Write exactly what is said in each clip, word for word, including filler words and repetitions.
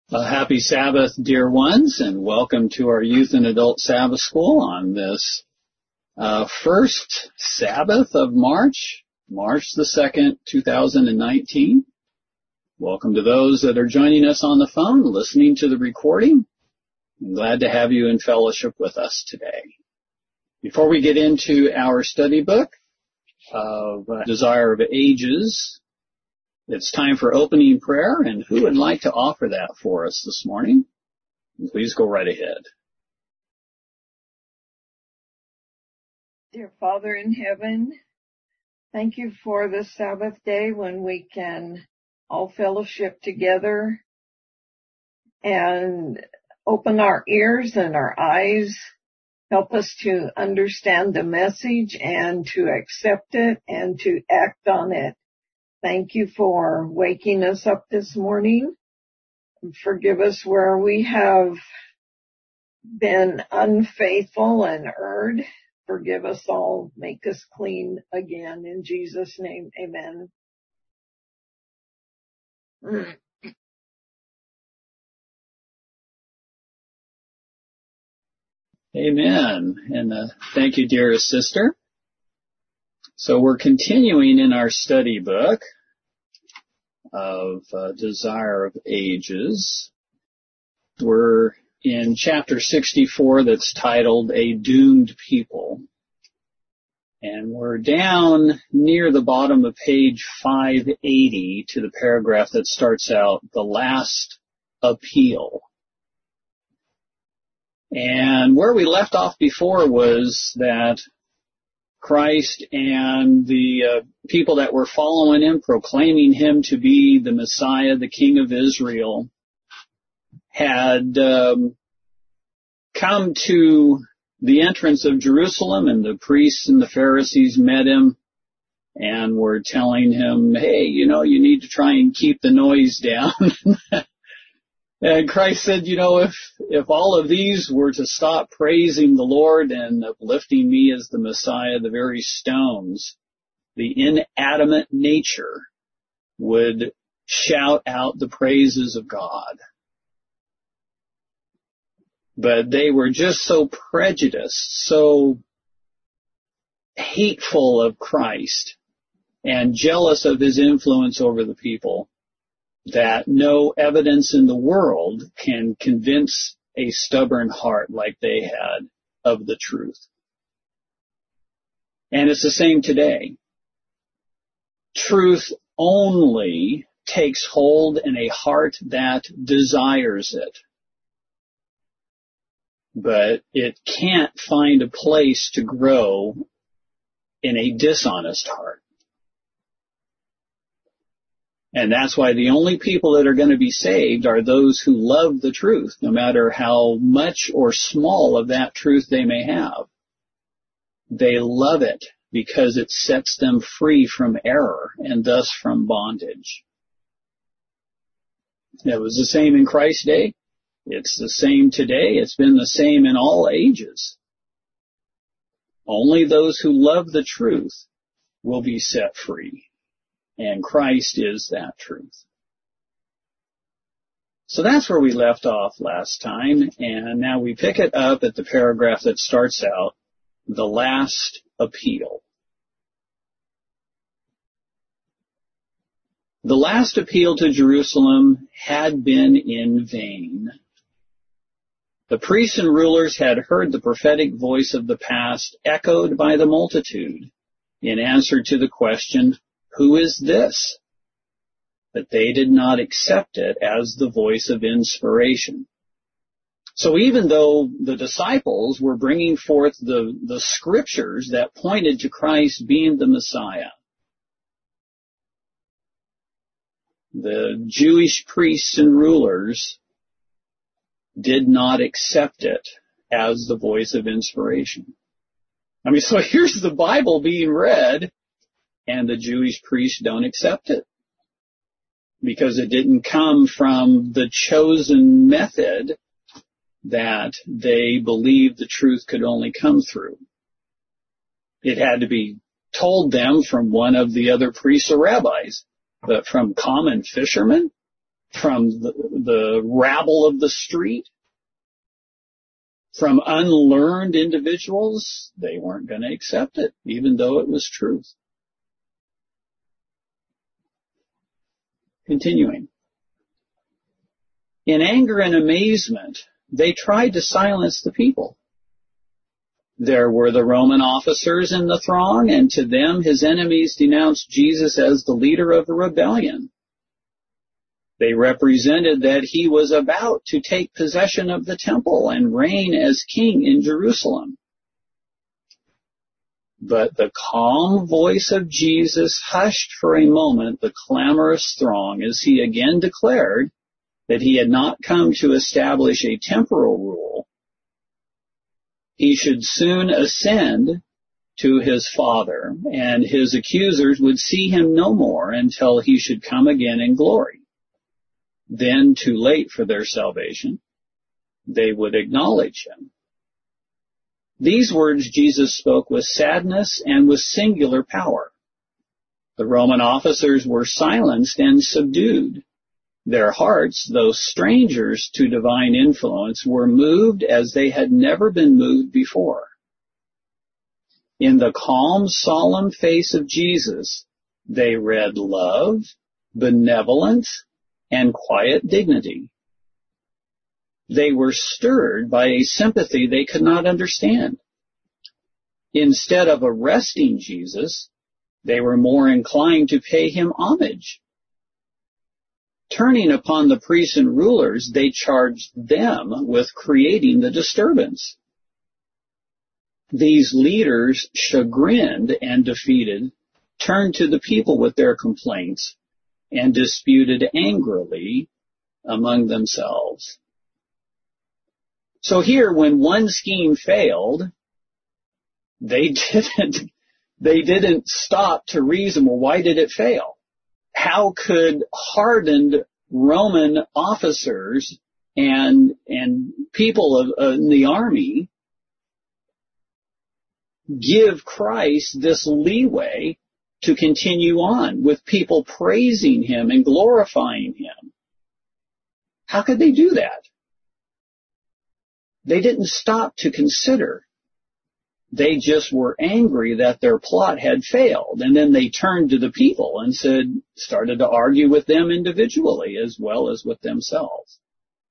A happy Sabbath, dear ones, and welcome to our Youth and Adult Sabbath School on this uh, first Sabbath of March, March the second, two thousand nineteen. Welcome to those that are joining us on the phone, listening to the recording. I'm glad to have you in fellowship with us today. Before we get into our study book of uh, Desire of Ages, it's time for opening prayer, and who would like to offer that for us this morning? Please go right ahead. Dear Father in heaven, thank you for this Sabbath day when we can all fellowship together and open our ears and our eyes, help us to understand the message and to accept it and to act on it. Thank you for waking us up this morning. Forgive us where we have been unfaithful and erred. Forgive us all. Make us clean again. In Jesus' name, amen. Amen. And uh, thank you, dearest sister. So we're continuing in our study book of uh, Desire of Ages. We're in chapter sixty-four that's titled A Doomed People. And we're down near the bottom of page five eighty to the paragraph that starts out, The Last Appeal. And where we left off before was that Christ and the uh, people that were following him, proclaiming him to be the Messiah, the King of Israel, had um, come to the entrance of Jerusalem, and the priests and the Pharisees met him and were telling him, hey, you know, you need to try and keep the noise down. And Christ said, you know, if, if all of these were to stop praising the Lord and uplifting me as the Messiah, the very stones, the inanimate nature would shout out the praises of God. But they were just so prejudiced, so hateful of Christ and jealous of his influence over the people, that no evidence in the world can convince a stubborn heart like they had of the truth. And it's the same today. Truth only takes hold in a heart that desires it. But it can't find a place to grow in a dishonest heart. And that's why the only people that are going to be saved are those who love the truth, no matter how much or small of that truth they may have. They love it because it sets them free from error and thus from bondage. It was the same in Christ's day. It's the same today. It's been the same in all ages. Only those who love the truth will be set free. And Christ is that truth. So that's where we left off last time, and now we pick it up at the paragraph that starts out, The Last Appeal. The last appeal to Jerusalem had been in vain. The priests and rulers had heard the prophetic voice of the past echoed by the multitude in answer to the question, who is this? But they did not accept it as the voice of inspiration. So even though the disciples were bringing forth the, the scriptures that pointed to Christ being the Messiah, the Jewish priests and rulers did not accept it as the voice of inspiration. I mean, so here's the Bible being read, and the Jewish priests don't accept it because it didn't come from the chosen method that they believed the truth could only come through. It had to be told them from one of the other priests or rabbis, but from common fishermen? from the, the rabble of the street, from unlearned individuals. They weren't going to accept it, even though it was truth. Continuing. In anger and amazement, they tried to silence the people. There were the Roman officers in the throng, and to them his enemies denounced Jesus as the leader of the rebellion. They represented that he was about to take possession of the temple and reign as king in Jerusalem. But the calm voice of Jesus hushed for a moment the clamorous throng as he again declared that he had not come to establish a temporal rule. He should soon ascend to his Father, and his accusers would see him no more until he should come again in glory. Then, too late for their salvation, they would acknowledge him. These words Jesus spoke with sadness and with singular power. The Roman officers were silenced and subdued. Their hearts, though strangers to divine influence, were moved as they had never been moved before. In the calm, solemn face of Jesus, they read love, benevolence, and quiet dignity. They were stirred by a sympathy they could not understand. Instead of arresting Jesus, they were more inclined to pay him homage. Turning upon the priests and rulers, they charged them with creating the disturbance. These leaders, chagrined and defeated, turned to the people with their complaints and disputed angrily among themselves. So here, when one scheme failed, they didn't, they didn't stop to reason, well, why did it fail? How could hardened Roman officers and and people of, uh, in the army give Christ this leeway to continue on with people praising him and glorifying him? How could they do that? They didn't stop to consider. They just were angry that their plot had failed. And then they turned to the people and said, started to argue with them individually as well as with themselves.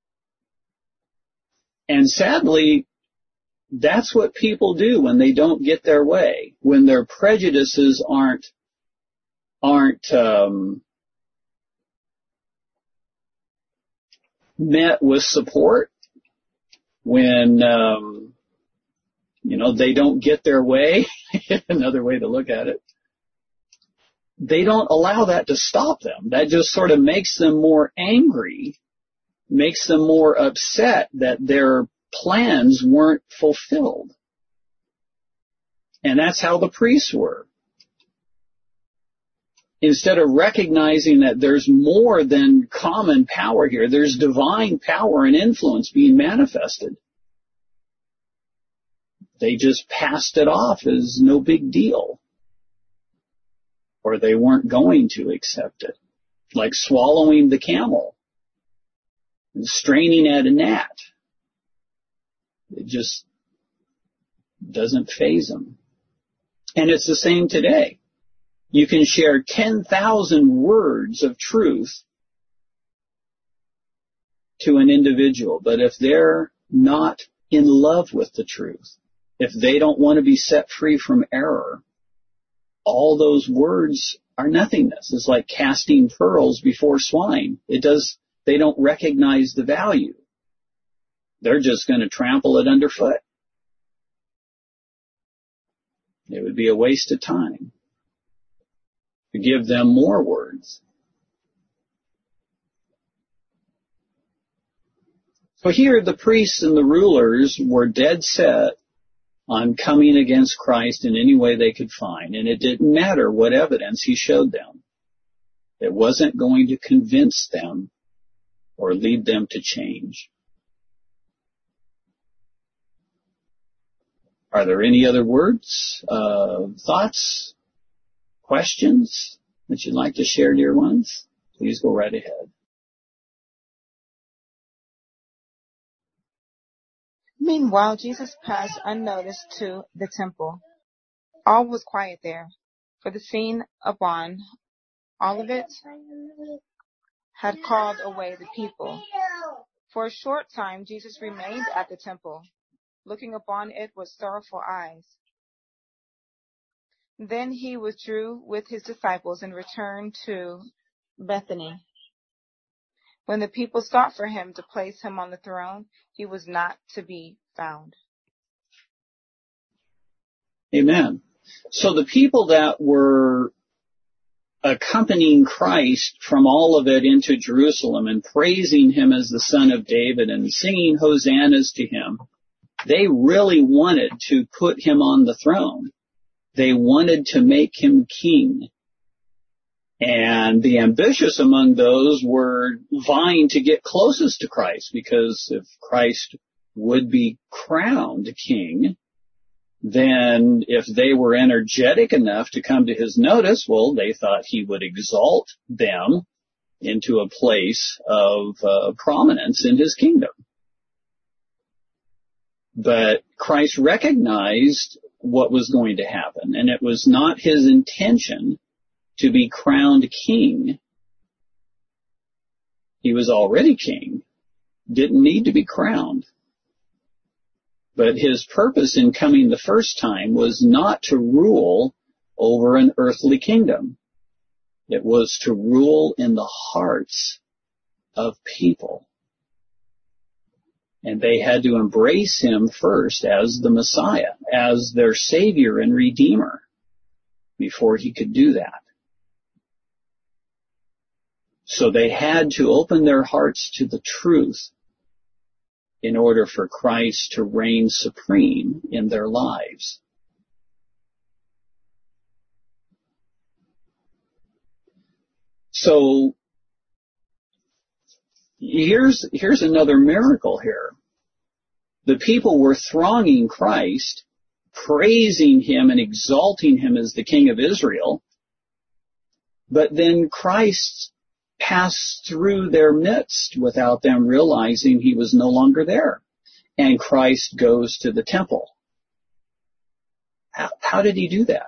And sadly, that's what people do when they don't get their way, when their prejudices aren't, aren't, um, met with support, when, um, you know, they don't get their way, another way to look at it. They don't allow that to stop them. That just sort of makes them more angry, makes them more upset that their plans weren't fulfilled. And that's how the priests were. Instead of recognizing that there's more than common power here, there's divine power and influence being manifested, they just passed it off as no big deal. Or they weren't going to accept it. Like swallowing the camel and straining at a gnat. It just doesn't faze them. And it's the same today. You can share ten thousand words of truth to an individual, but if they're not in love with the truth, if they don't want to be set free from error, all those words are nothingness. It's like casting pearls before swine. It does, they don't recognize the value. They're just going to trample it underfoot. It would be a waste of time to give them more words. So here the priests and the rulers were dead set on coming against Christ in any way they could find, and it didn't matter what evidence he showed them. It wasn't going to convince them or lead them to change. Are there any other words, uh, thoughts, questions that you'd like to share, dear ones? Please go right ahead. Meanwhile, Jesus passed unnoticed to the temple. All was quiet there, for the scene upon Olivet had called away the people. For a short time, Jesus remained at the temple, looking upon it with sorrowful eyes. Then he withdrew with his disciples and returned to Bethany. When the people sought for him to place him on the throne, he was not to be found. Amen. So the people that were accompanying Christ from Olivet into Jerusalem and praising him as the Son of David and singing hosannas to him, they really wanted to put him on the throne. They wanted to make him king. And the ambitious among those were vying to get closest to Christ, because if Christ would be crowned king, then if they were energetic enough to come to his notice, well, they thought he would exalt them into a place of uh, prominence in his kingdom. But Christ recognized what was going to happen, and it was not his intention to be crowned king. He was already king, didn't need to be crowned. But his purpose in coming the first time was not to rule over an earthly kingdom. It was to rule in the hearts of people. And they had to embrace him first as the Messiah, as their Savior and Redeemer, before he could do that. So they had to open their hearts to the truth in order for Christ to reign supreme in their lives. So here's, here's another miracle here. The people were thronging Christ, praising him and exalting him as the King of Israel, but then Christ passed through their midst without them realizing he was no longer there. And Christ goes to the temple. How, how did he do that?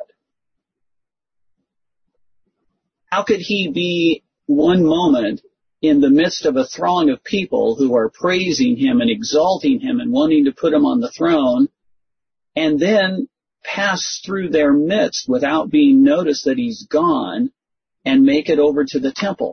How could he be one moment in the midst of a throng of people who are praising him and exalting him and wanting to put him on the throne, and then pass through their midst without being noticed that he's gone and make it over to the temple?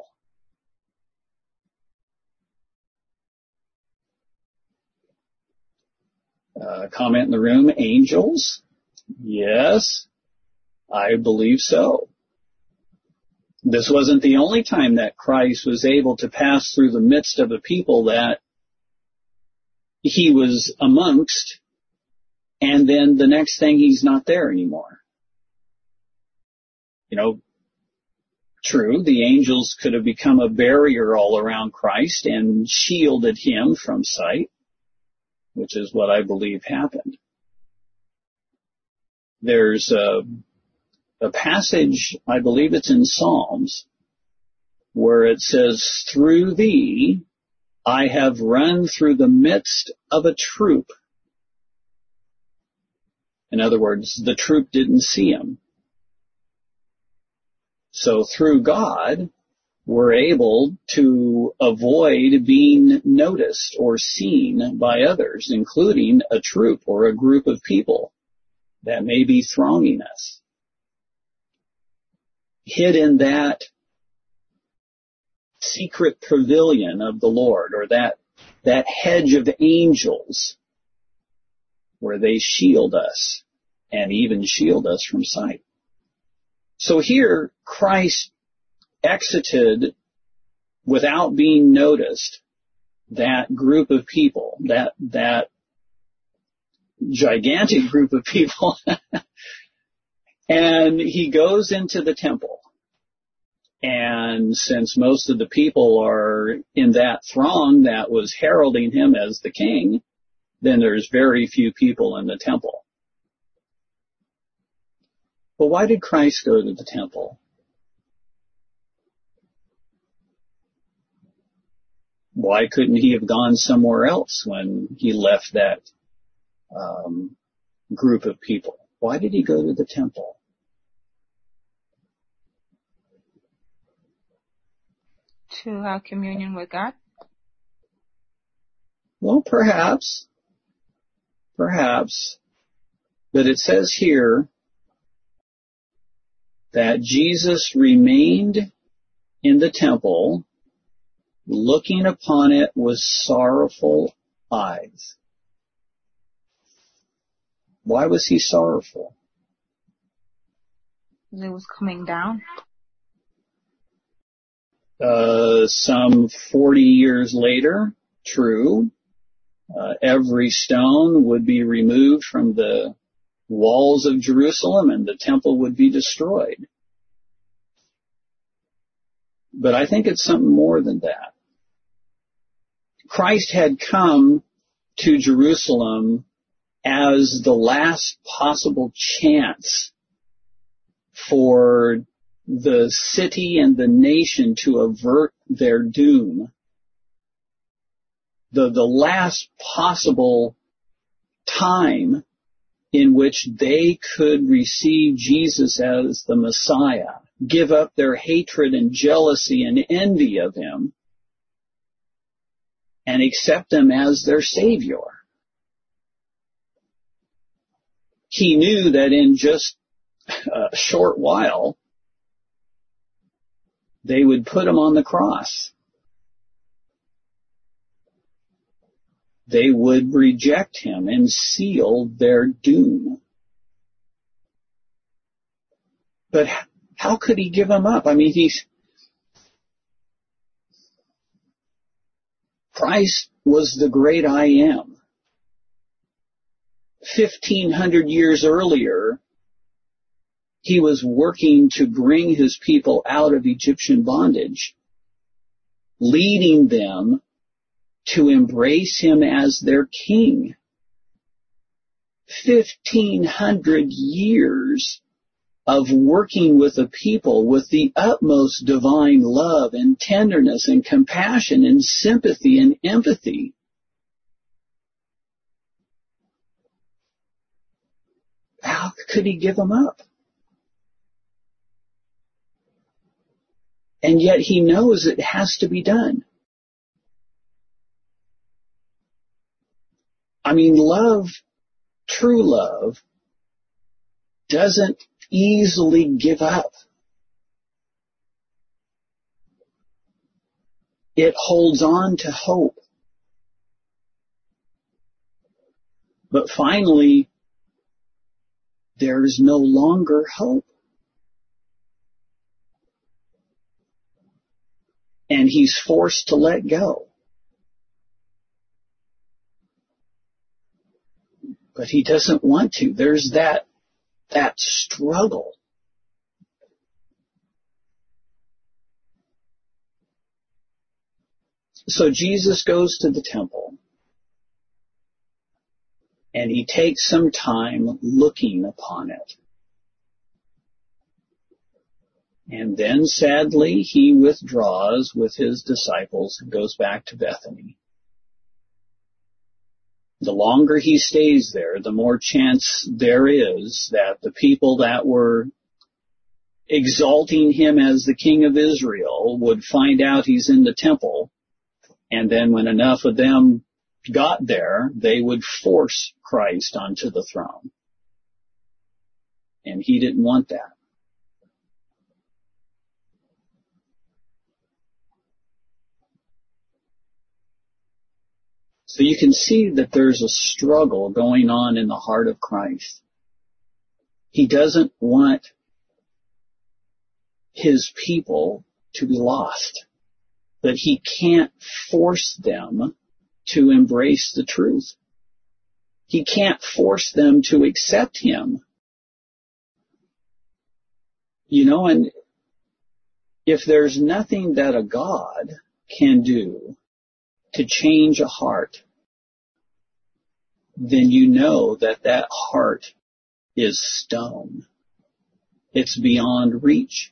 Uh, comment in the room, angels? Yes, I believe so. This wasn't the only time that Christ was able to pass through the midst of a people that he was amongst, and then the next thing he's not there anymore. You know, true, the angels could have become a barrier all around Christ and shielded him from sight, which is what I believe happened. There's a, a passage, I believe it's in Psalms, where it says, "Through thee I have run through the midst of a troop." In other words, the troop didn't see him. So through God, we're able to avoid being noticed or seen by others, including a troop or a group of people that may be thronging us. Hid in that secret pavilion of the Lord, or that, that hedge of angels where they shield us and even shield us from sight. So here, Christ exited without being noticed that group of people, that that gigantic group of people, and he goes into the temple. And since most of the people are in that throng that was heralding him as the king, then there's very few people in the temple. But why did Christ go to the temple? Why couldn't he have gone somewhere else when he left that um, group of people. Why did he go to the temple? To have communion with God? Well, perhaps. Perhaps. But it says here that Jesus remained in the temple, looking upon it with sorrowful eyes. Why was he sorrowful? It was coming down. Uh, some forty years later, true, uh, every stone would be removed from the walls of Jerusalem and the temple would be destroyed. But I think it's something more than that. Christ had come to Jerusalem as the last possible chance for the city and the nation to avert their doom. The, the last possible time in which they could receive Jesus as the Messiah, give up their hatred and jealousy and envy of him, and accept him as their Savior. He knew that in just a short while, they would put him on the cross. They would reject him and seal their doom. But how could he give him up? I mean, he's Christ was the great I am. Fifteen hundred years earlier, he was working to bring his people out of Egyptian bondage, leading them to embrace him as their king. Fifteen hundred years of working with a people with the utmost divine love and tenderness and compassion and sympathy and empathy. How could he give them up? And yet he knows it has to be done. I mean, love, true love, doesn't easily give up. It holds on to hope. But finally, there is no longer hope. And he's forced to let go. But he doesn't want to. There's that, that struggle. So Jesus goes to the temple. And he takes some time looking upon it. And then, sadly, he withdraws with his disciples and goes back to Bethany. The longer he stays there, the more chance there is that the people that were exalting him as the king of Israel would find out he's in the temple, and then when enough of them got there, they would force Christ onto the throne. And he didn't want that. So you can see that there's a struggle going on in the heart of Christ. He doesn't want his people to be lost, but he can't force them to embrace the truth. He can't force them to accept him. You know, and if there's nothing that a God can do to change a heart, then you know that that heart is stone. It's beyond reach.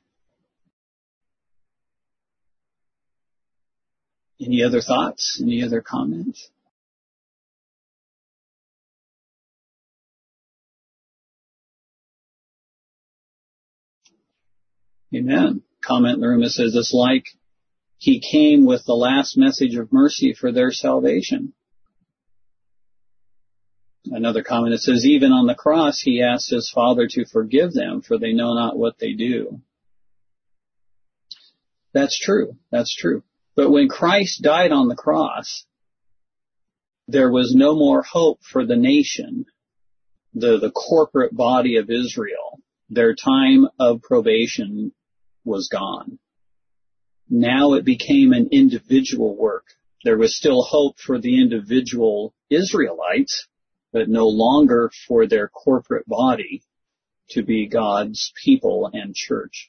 Any other thoughts? Any other comments? Amen. Comment in the room that says it's like he came with the last message of mercy for their salvation. Another comment that says, even on the cross, he asked his Father to forgive them, for they know not what they do. That's true. That's true. But when Christ died on the cross, there was no more hope for the nation, the, the corporate body of Israel. Their time of probation was gone. Now it became an individual work. There was still hope for the individual Israelites, but no longer for their corporate body to be God's people and church.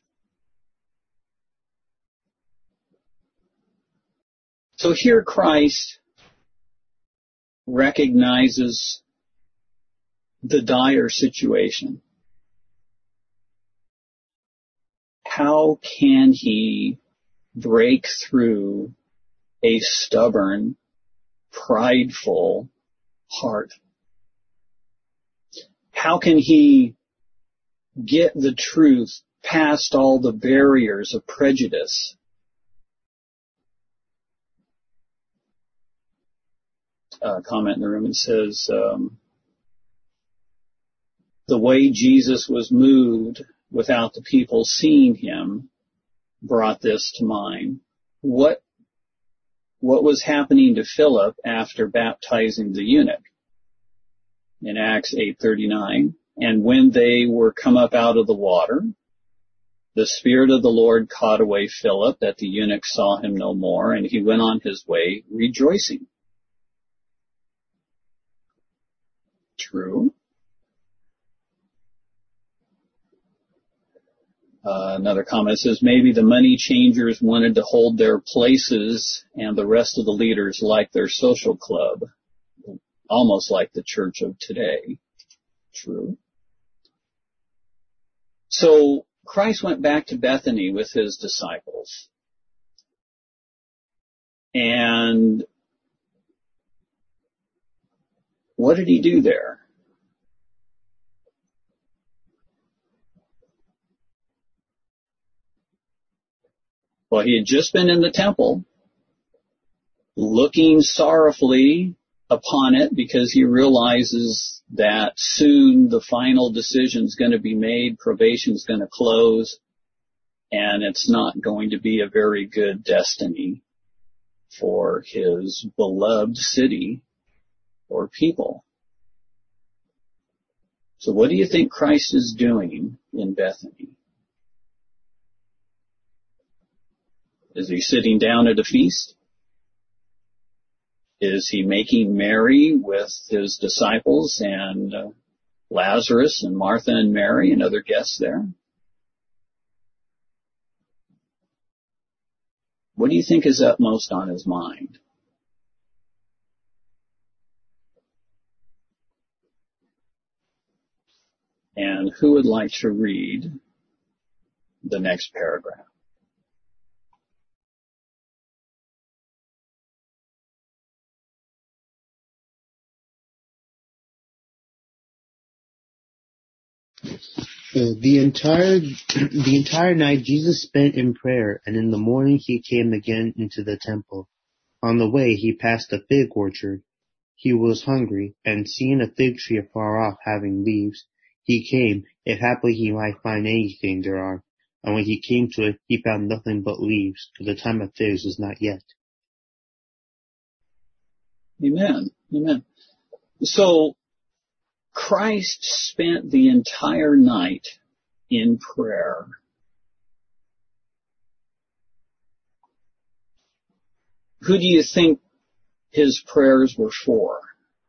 So here Christ recognizes the dire situation. How can he break through a stubborn, prideful heart? How can he get the truth past all the barriers of prejudice? Uh, comment in the room and says, um, the way Jesus was moved without the people seeing him brought this to mind. What, what was happening to Philip after baptizing the eunuch? In Acts eight thirty-nine, and when they were come up out of the water, the Spirit of the Lord caught away Philip, that the eunuch saw him no more, and he went on his way rejoicing. True. Uh, another comment says maybe the money changers wanted to hold their places and the rest of the leaders like their social club, almost like the church of today. True. So Christ went back to Bethany with his disciples. And what did he do there? Well, he had just been in the temple, looking sorrowfully upon it because he realizes that soon the final decision is going to be made, probation is going to close, and it's not going to be a very good destiny for his beloved city or people. So what do you think Christ is doing in Bethany? Is he sitting down at a feast? Is he making merry with his disciples and uh, Lazarus and Martha and Mary and other guests there? What do you think is upmost on his mind? And who would like to read the next paragraph? Uh, the entire the entire night Jesus spent in prayer, and in the morning he came again into the temple. On the way he passed a fig orchard. He was hungry, and seeing a fig tree afar off having leaves, he came, if haply he might find anything thereon. And when he came to it, he found nothing but leaves, for the time of figs was not yet. Amen. Amen. So Christ spent the entire night in prayer. Who do you think his prayers were for?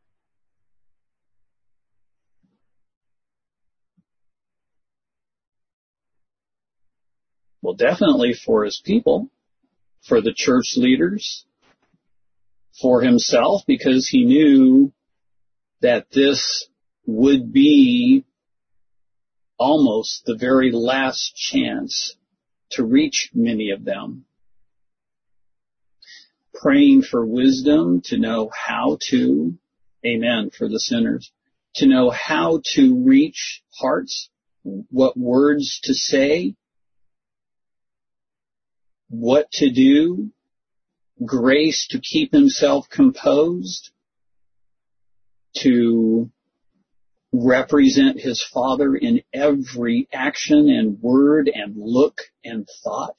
Well, definitely for his people, for the church leaders, for himself, because he knew that this would be almost the very last chance to reach many of them. Praying for wisdom to know how to, amen, for the sinners, to know how to reach hearts, what words to say, what to do, grace to keep himself composed, to represent his Father in every action and word and look and thought,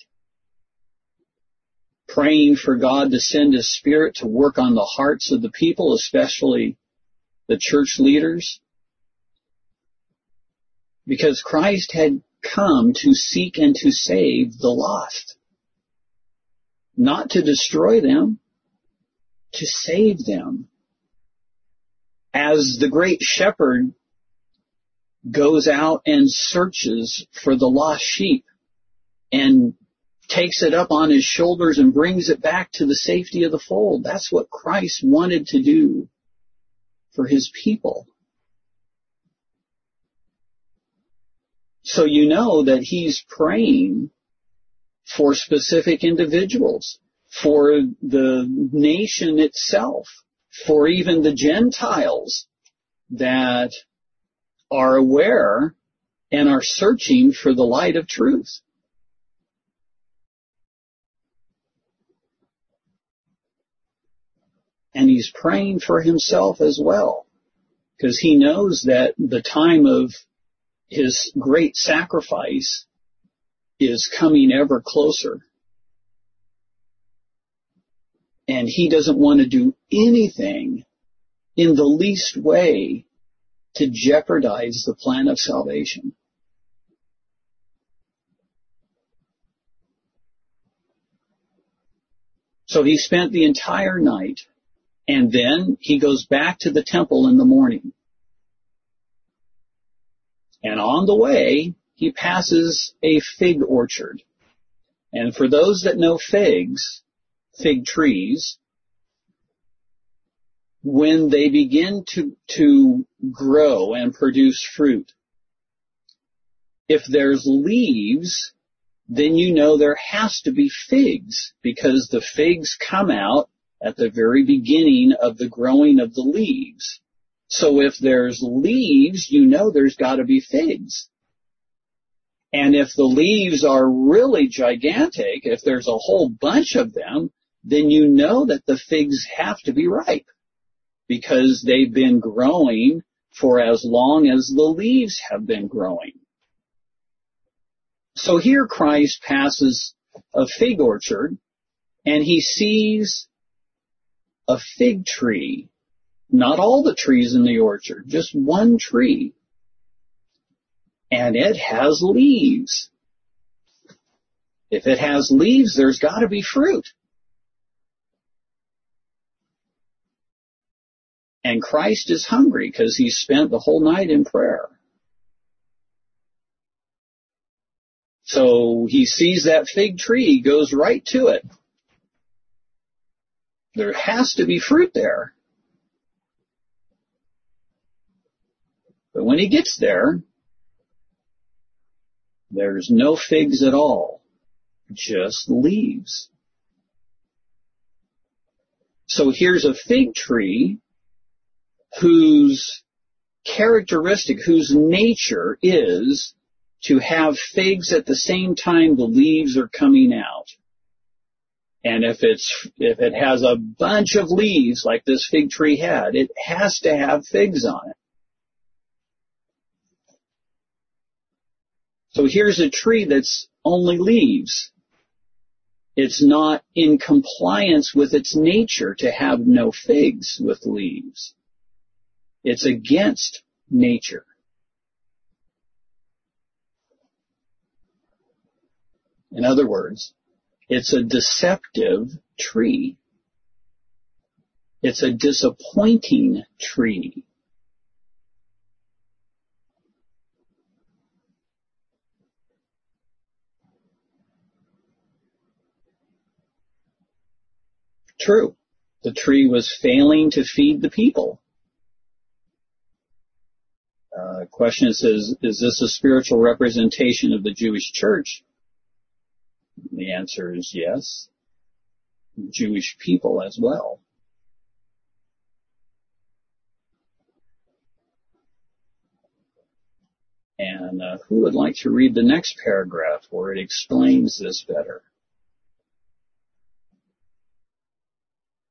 praying for God to send his Spirit to work on the hearts of the people, especially the church leaders, because Christ had come to seek and to save the lost, not to destroy them, to save them. As the great shepherd goes out and searches for the lost sheep and takes it up on his shoulders and brings it back to the safety of the fold, that's what Christ wanted to do for his people. So you know that he's praying for specific individuals, for the nation itself, for even the Gentiles that are aware and are searching for the light of truth. And he's praying for himself as well, because he knows that the time of his great sacrifice is coming ever closer. And he doesn't want to do anything in the least way to jeopardize the plan of salvation. So he spent the entire night, and then he goes back to the temple in the morning. And on the way, he passes a fig orchard. And for those that know figs, fig trees, when they begin to, to grow and produce fruit, if there's leaves, then you know there has to be figs, because the figs come out at the very beginning of the growing of the leaves. So if there's leaves, you know there's got to be figs. And if the leaves are really gigantic, if there's a whole bunch of them, then you know that the figs have to be ripe, because they've been growing for as long as the leaves have been growing. So here Christ passes a fig orchard, and he sees a fig tree. Not all the trees in the orchard, just one tree. And it has leaves. If it has leaves, there's got to be fruit. And Christ is hungry because he spent the whole night in prayer. So he sees that fig tree, goes right to it. There has to be fruit there. But when he gets there, there's no figs at all, just leaves. So here's a fig tree whose characteristic, whose nature is to have figs at the same time the leaves are coming out. And if it's, if it has a bunch of leaves like this fig tree had, it has to have figs on it. So here's a tree that's only leaves. It's not in compliance with its nature to have no figs with leaves. It's against nature. In other words, it's a deceptive tree. It's a disappointing tree. True. The tree was failing to feed the people. Uh, question says, is this a spiritual representation of the Jewish church? The answer is yes. Jewish people as well. And uh, who would like to read the next paragraph where it explains this better?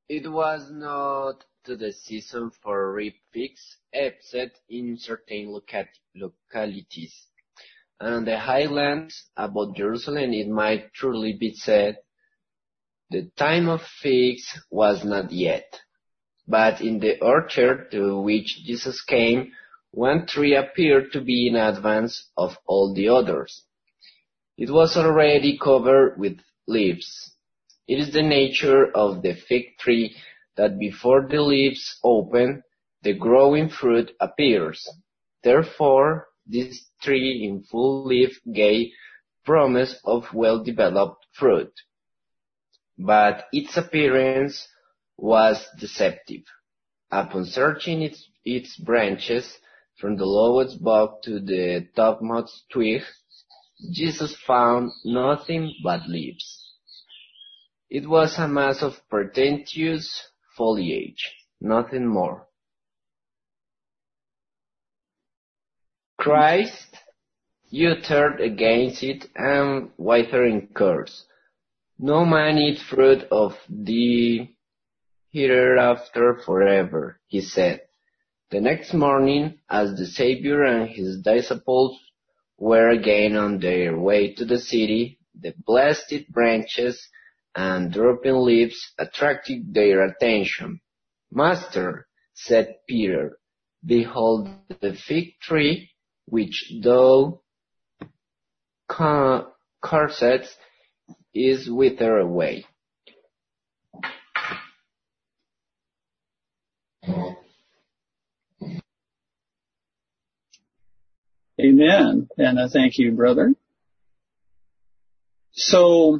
It was not to the season for ripe figs, except in certain loca- localities. And on the highlands about Jerusalem it might truly be said, the time of figs was not yet. But in the orchard to which Jesus came, one tree appeared to be in advance of all the others. It was already covered with leaves. It is the nature of the fig tree that before the leaves open, the growing fruit appears. Therefore, this tree in full leaf gave promise of well-developed fruit. But its appearance was deceptive. Upon searching its, its branches from the lowest bough to the topmost twig, Jesus found nothing but leaves. It was a mass of pretentious foliage, nothing more. Christ uttered against it and withering curse. No man eat fruit of thee hereafter forever, he said. The next morning, as the Savior and his disciples were again on their way to the city, the blessed branches and drooping leaves attracted their attention. Master, said Peter, behold the fig tree which thou cursest is withered away. Amen. And I thank you, brother. So,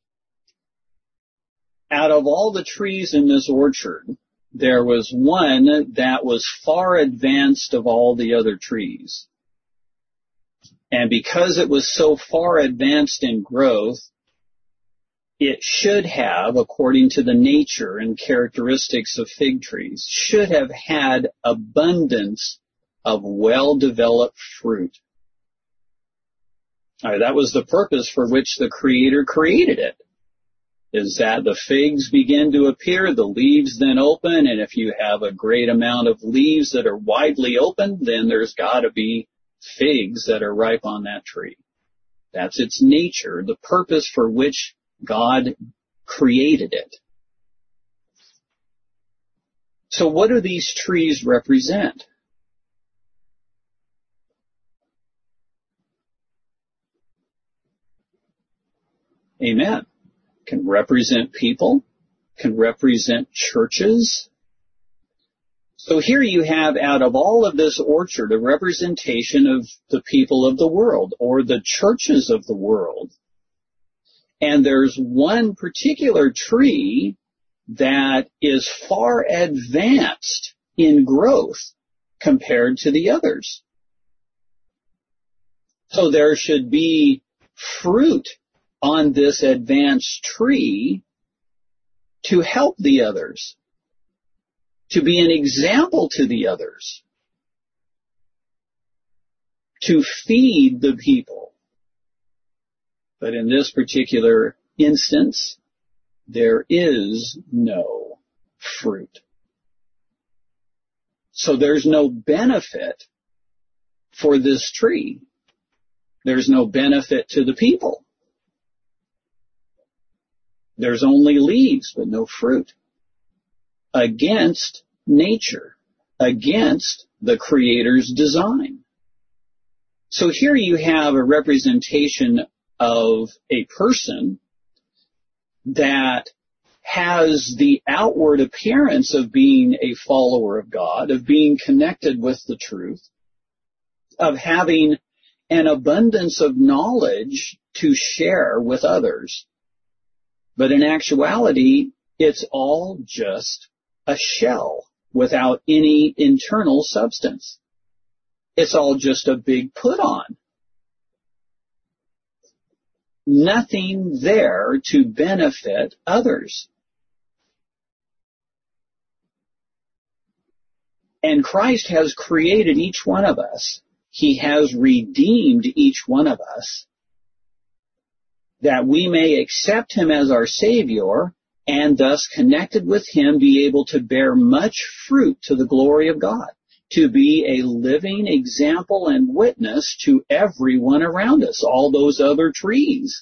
out of all the trees in this orchard, there was one that was far advanced of all the other trees. And because it was so far advanced in growth, it should have, according to the nature and characteristics of fig trees, should have had abundance of well-developed fruit. All right, that was the purpose for which the Creator created it, is that the figs begin to appear, the leaves then open, and if you have a great amount of leaves that are widely open, then there's got to be figs that are ripe on that tree. That's its nature, the purpose for which God created it. So what do these trees represent? Amen. Can represent people, can represent churches. So here you have, out of all of this orchard, a representation of the people of the world, or the churches of the world. And there's one particular tree that is far advanced in growth compared to the others. So there should be fruit on this advanced tree to help the others, to be an example to the others, to feed the people. But in this particular instance, there is no fruit. So there's no benefit for this tree. There's no benefit to the people. There's only leaves, but no fruit. Against nature, against the Creator's design. So here you have a representation of a person that has the outward appearance of being a follower of God, of being connected with the truth, of having an abundance of knowledge to share with others. But in actuality, it's all just a shell without any internal substance. It's all just a big put on. Nothing there to benefit others. And Christ has created each one of us. He has redeemed each one of us, that we may accept Him as our Savior and thus connected with Him be able to bear much fruit to the glory of God, to be a living example and witness to everyone around us, all those other trees.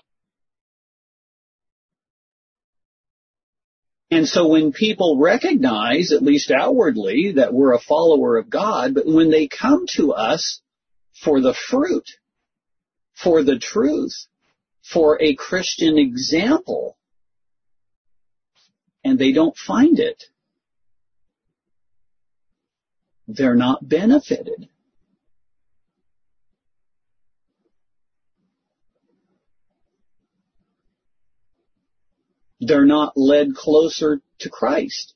And so when people recognize, at least outwardly, that we're a follower of God, but when they come to us for the fruit, for the truth, for a Christian example, and they don't find it, they're not benefited. They're not led closer to Christ.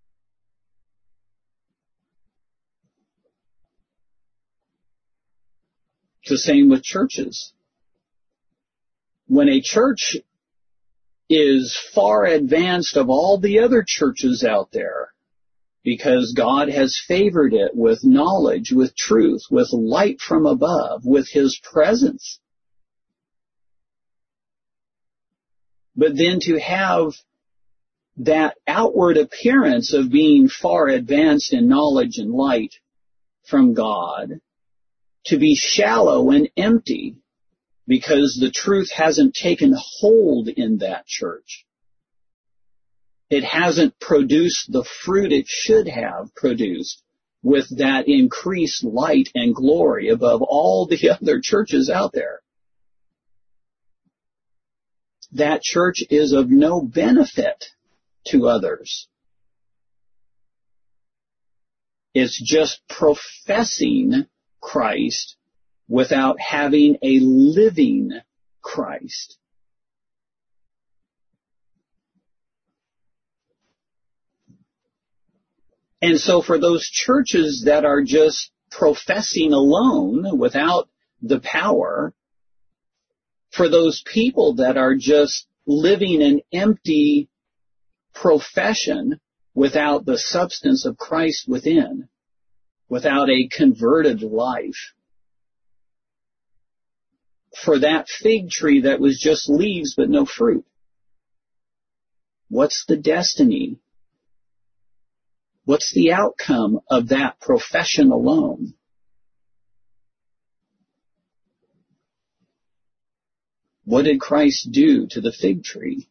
It's the same with churches. When a church is far advanced of all the other churches out there, because God has favored it with knowledge, with truth, with light from above, with His presence. But then to have that outward appearance of being far advanced in knowledge and light from God, to be shallow and empty because the truth hasn't taken hold in that church. It hasn't produced the fruit it should have produced with that increased light and glory above all the other churches out there. That church is of no benefit to others. It's just professing Christ without having a living Christ. And so for those churches that are just professing alone without the power, for those people that are just living an empty profession without the substance of Christ within, without a converted life, for that fig tree that was just leaves but no fruit, what's the destiny? What's the outcome of that profession alone? What did Christ do to the fig tree?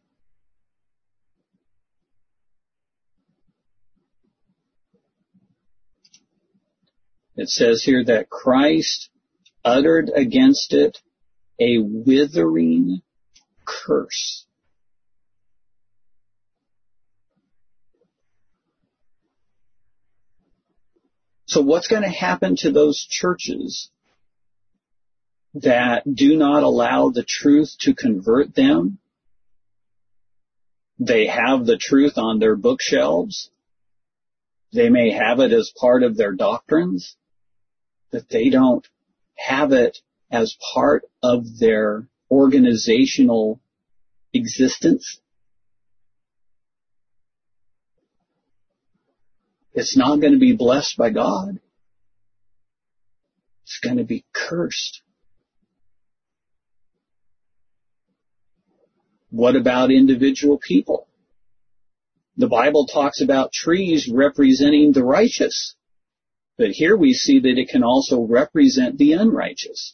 It says here that Christ uttered against it a withering curse. So what's going to happen to those churches that do not allow the truth to convert them? They have the truth on their bookshelves. They may have it as part of their doctrines, but they don't have it as part of their organizational existence. It's not going to be blessed by God. It's going to be cursed. What about individual people? The Bible talks about trees representing the righteous, but here we see that it can also represent the unrighteous.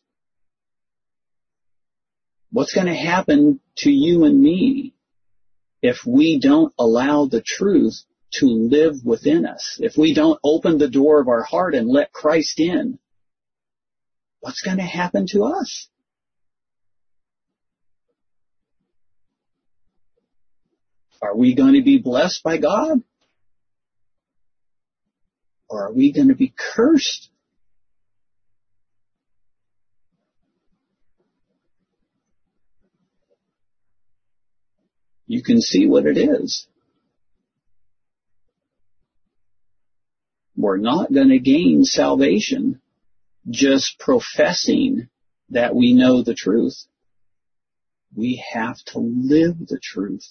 What's going to happen to you and me if we don't allow the truth to live within us? If we don't open the door of our heart and let Christ in, what's going to happen to us? Are we going to be blessed by God? Or are we going to be cursed? You can see what it is. We're not going to gain salvation just professing that we know the truth. We have to live the truth.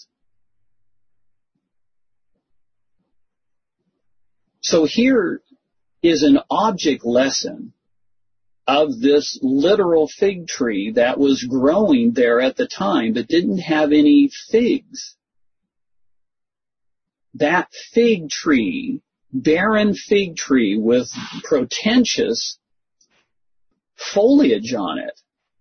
So here is an object lesson of this literal fig tree that was growing there at the time but didn't have any figs. that fig tree, barren fig tree with pretentious foliage on it,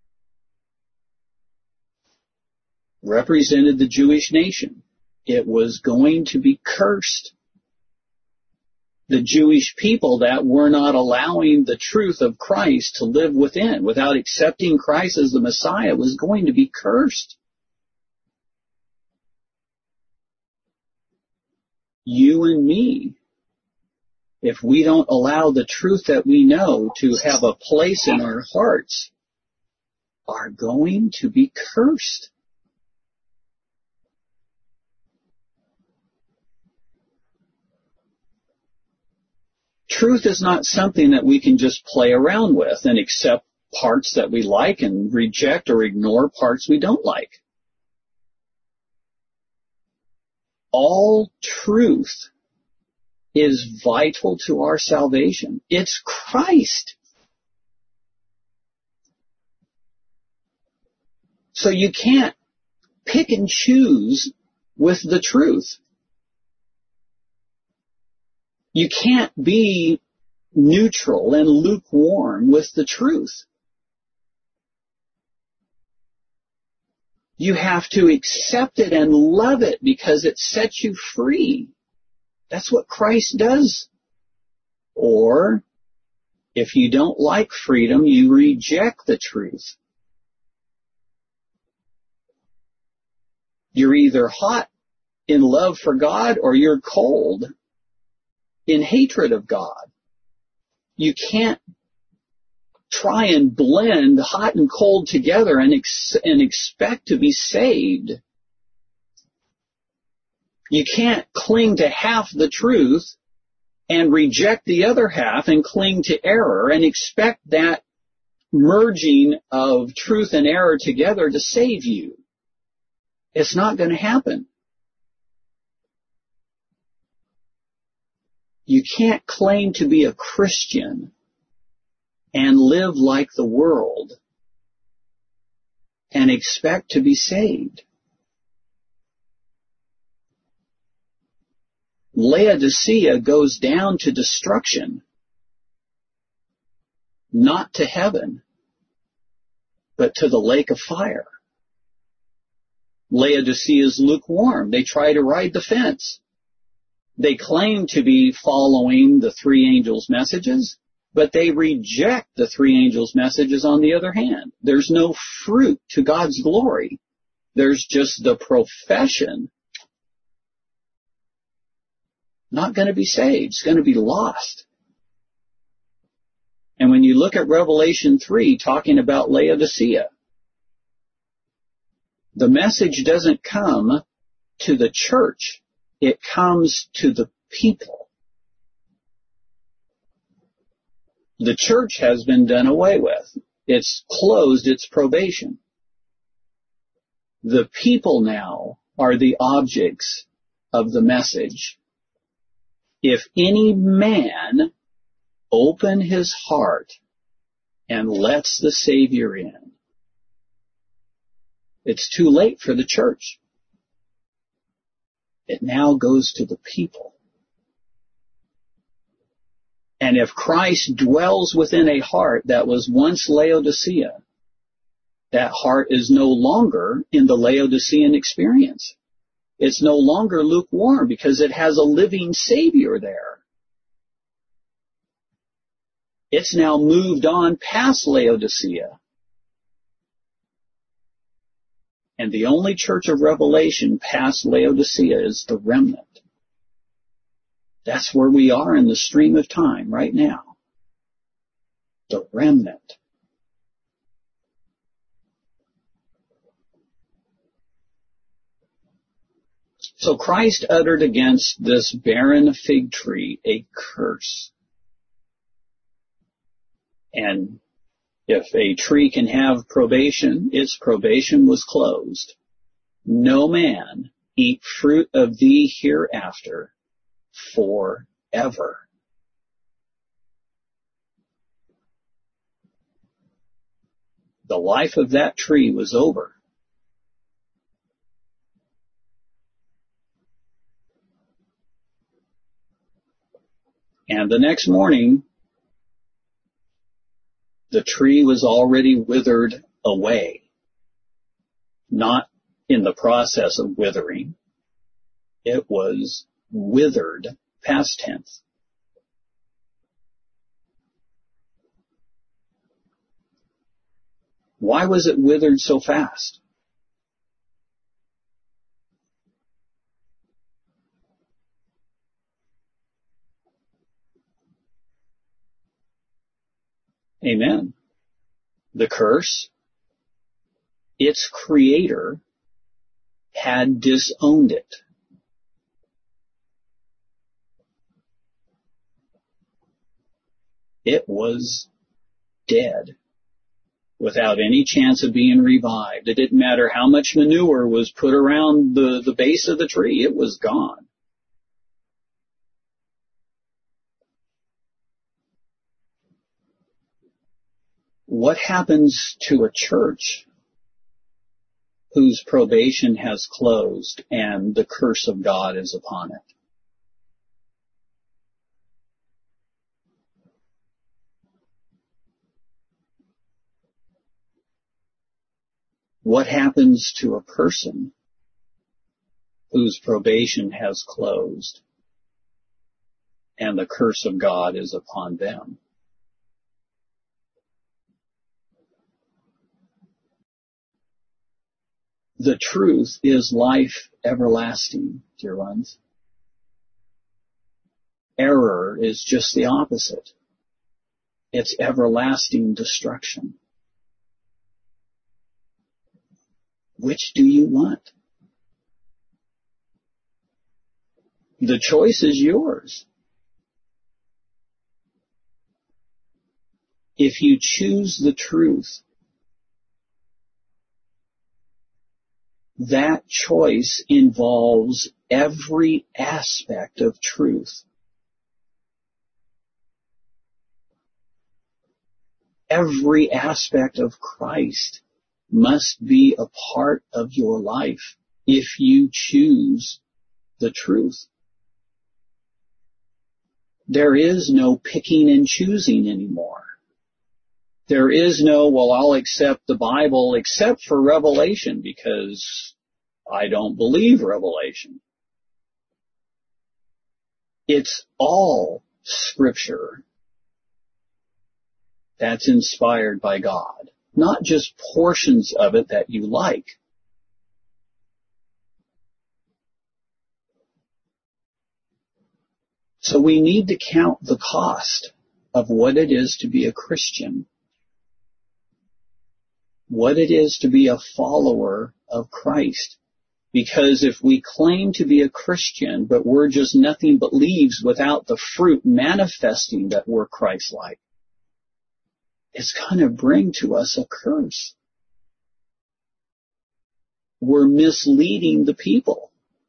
represented the Jewish nation. It was going to be cursed. The Jewish people that were not allowing the truth of Christ to live within, without accepting Christ as the Messiah, was going to be cursed. You and me, if we don't allow the truth that we know to have a place in our hearts, are going to be cursed. Truth is not something that we can just play around with and accept parts that we like and reject or ignore parts we don't like. All truth is vital to our salvation. It's Christ. So you can't pick and choose with the truth. You can't be neutral and lukewarm with the truth. You have to accept it and love it because it sets you free. That's what Christ does. Or, if you don't like freedom, you reject the truth. You're either hot in love for God or you're cold in hatred of God. You can't try and blend hot and cold together and, ex- and expect to be saved. You can't cling to half the truth and reject the other half and cling to error and expect that merging of truth and error together to save you. It's not going to happen. You can't claim to be a Christian and live like the world and expect to be saved. Laodicea goes down to destruction, not to heaven, but to the lake of fire. Laodicea is lukewarm. They try to ride the fence. They claim to be following the three angels' messages, but they reject the three angels' messages on the other hand. There's no fruit to God's glory. There's just the profession. Not going to be saved. It's going to be lost. And when you look at Revelation three talking about Laodicea, the message doesn't come to the church. It comes to the people. The church has been done away with. It's closed its probation. The people now are the objects of the message. If any man open his heart and lets the Savior in, it's too late for the church. It now goes to the people. And if Christ dwells within a heart that was once Laodicea, that heart is no longer in the Laodicean experience. It's no longer lukewarm because it has a living Savior there. It's now moved on past Laodicea. And the only church of Revelation past Laodicea is the remnant. That's where we are in the stream of time right now. The remnant. So Christ uttered against this barren fig tree a curse. And if a tree can have probation, its probation was closed. No man eat fruit of thee hereafter forever. The life of that tree was over. And the next morning, the tree was already withered away, not in the process of withering. It was withered, past tense. Why was it withered so fast? Amen. The curse, its creator, had disowned it. It was dead, without any chance of being revived. It didn't matter how much manure was put around the, the base of the tree, it was gone. What happens to a church whose probation has closed and the curse of God is upon it? What happens to a person whose probation has closed and the curse of God is upon them? The truth is life everlasting, dear ones. Error is just the opposite. It's everlasting destruction. Which do you want? The choice is yours. If you choose the truth, that choice involves every aspect of truth. Every aspect of Christ must be a part of your life if you choose the truth. There is no picking and choosing anymore. There is no, well, I'll accept the Bible except for Revelation because I don't believe Revelation. It's all Scripture that's inspired by God, not just portions of it that you like. So we need to count the cost of what it is to be a Christian, what it is to be a follower of Christ. Because if we claim to be a Christian, but we're just nothing but leaves without the fruit manifesting that we're Christ-like, it's going to bring to us a curse. We're misleading the people.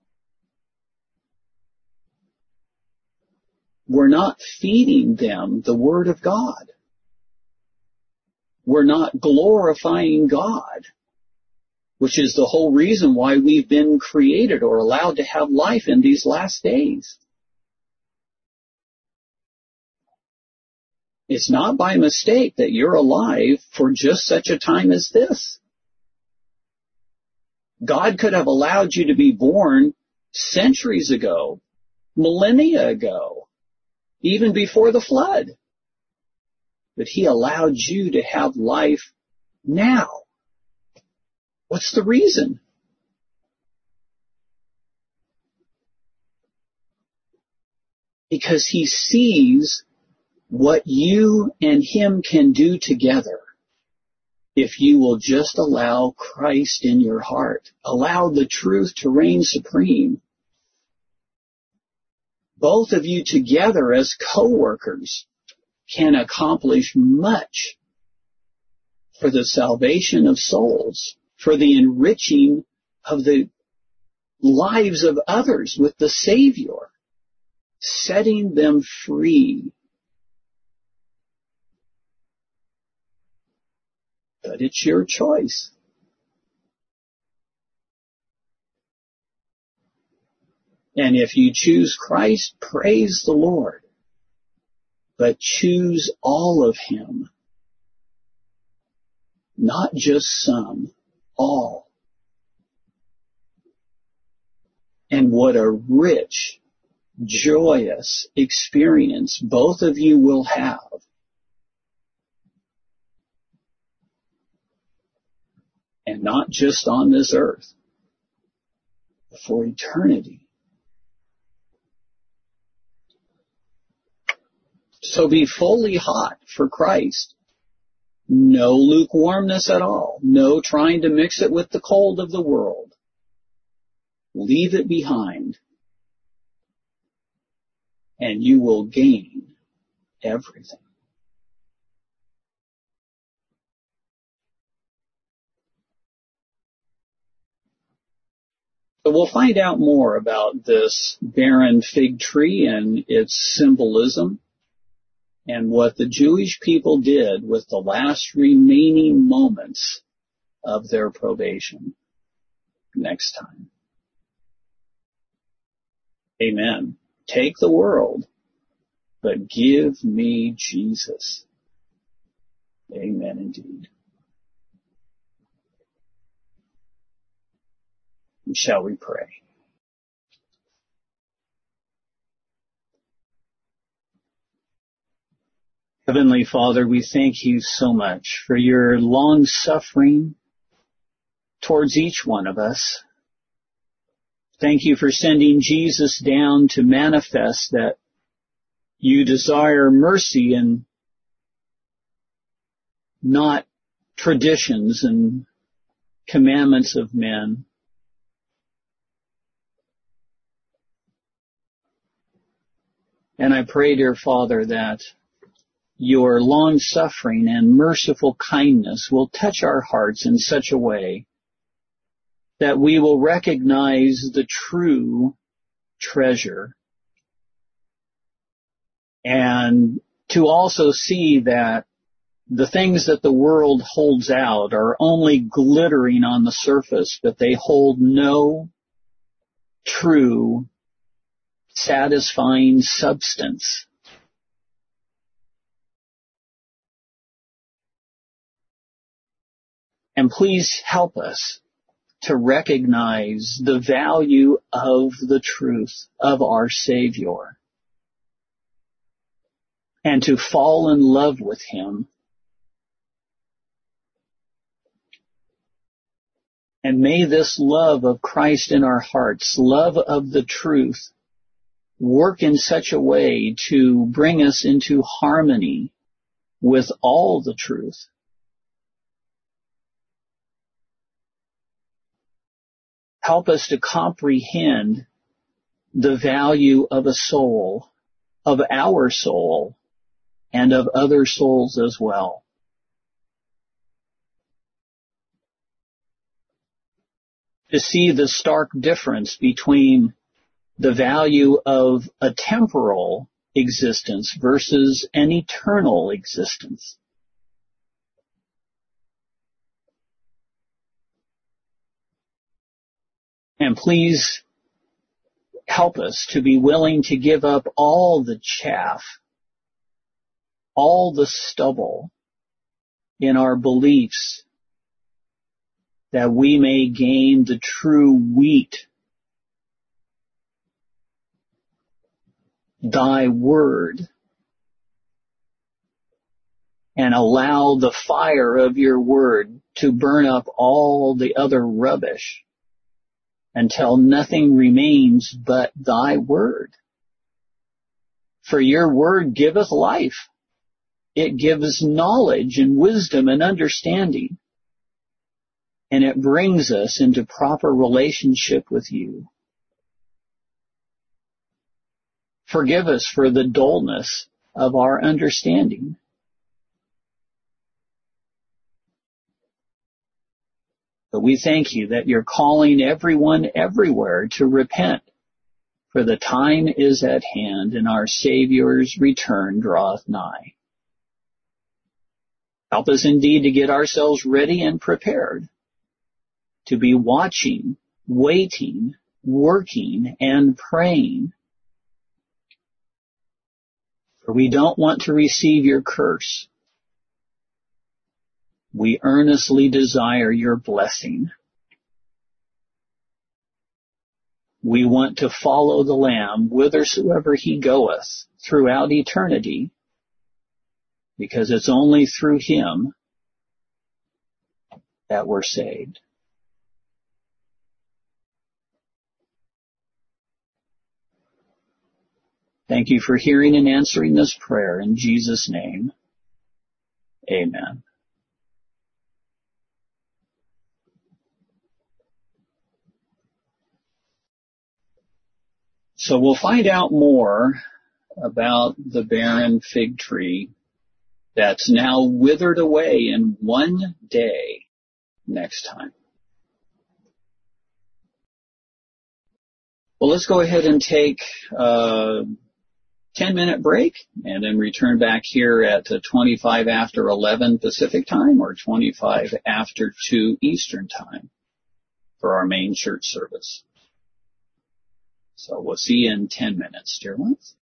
We're not feeding them the Word of God. We're not glorifying God, which is the whole reason why we've been created or allowed to have life in these last days. It's not by mistake that you're alive for just such a time as this. God could have allowed you to be born centuries ago, millennia ago, even before the flood. But He allowed you to have life now. What's the reason? Because He sees what you and Him can do together if you will just allow Christ in your heart. Allow the truth to reign supreme. Both of you together as co-workers can accomplish much for the salvation of souls, for the enriching of the lives of others with the Savior, setting them free. But it's your choice. And if you choose Christ, praise the Lord. but choose all of him, not just some, all. And what a rich, joyous experience both of you will have. And not just on this earth, but for eternity. So be fully hot for Christ. No lukewarmness at all. No trying to mix it with the cold of the world. Leave it behind, and you will gain everything. So we'll find out more about this barren fig tree and its symbolism and what the Jewish people did with the last remaining moments of their probation next time. Amen. Take the world, but give me Jesus. Amen indeed. Shall we pray? Heavenly Father, we thank you so much for your long suffering towards each one of us. Thank you for sending Jesus down to manifest that you desire mercy and not traditions and commandments of men. And I pray, dear Father, that your long-suffering and merciful kindness will touch our hearts in such a way that we will recognize the true treasure, and to also see that the things that the world holds out are only glittering on the surface, but they hold no true satisfying substance. And please help us to recognize the value of the truth of our Savior and to fall in love with him. And may this love of Christ in our hearts, love of the truth, work in such a way to bring us into harmony with all the truth. Help us to comprehend the value of a soul, of our soul, and of other souls as well. To see the stark difference between the value of a temporal existence versus an eternal existence. And please help us to be willing to give up all the chaff, all the stubble in our beliefs, that we may gain the true wheat, thy word, and allow the fire of your word to burn up all the other rubbish until nothing remains but thy word. For your word giveth life. It gives knowledge and wisdom and understanding. And it brings us into proper relationship with you. Forgive us for the dullness of our understanding. But we thank you that you're calling everyone everywhere to repent, for the time is at hand and our Savior's return draweth nigh. Help us indeed to get ourselves ready and prepared, to be watching, waiting, working, and praying For we don't want to receive your curse. We earnestly desire your blessing. We want to follow the Lamb whithersoever he goeth throughout eternity, because it's only through him that we're saved. Thank you for hearing and answering this prayer. In Jesus' name, amen. So we'll find out more about the barren fig tree that's now withered away in one day next time. Well, let's go ahead and take a ten minute break and then return back here at twenty-five after eleven Pacific time or twenty-five after two Eastern time for our main church service. So we'll see you in ten minutes, dear ones.